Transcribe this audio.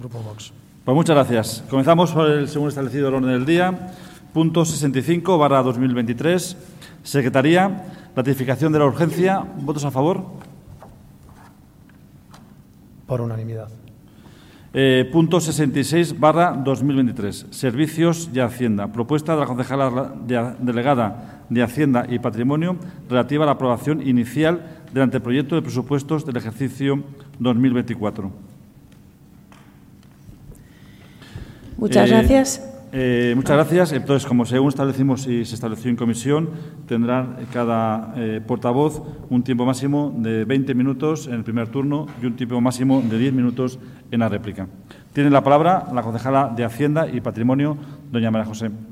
Grupo Vox. Pues muchas gracias. Comenzamos por el segundo establecido del orden del día. Punto 65/2023. Secretaría. Ratificación de la urgencia. ¿Votos a favor? Por unanimidad. Punto 66/2023. Servicios y Hacienda. Propuesta de la concejala delegada de Hacienda y Patrimonio relativa a la aprobación inicial del anteproyecto de presupuestos del ejercicio 2024. Muchas gracias. Muchas gracias. Entonces, como según establecimos y se estableció en comisión, tendrá cada portavoz un tiempo máximo de 20 minutos en el primer turno y un tiempo máximo de 10 minutos en la réplica. Tiene la palabra la concejala de Hacienda y Patrimonio, doña María José.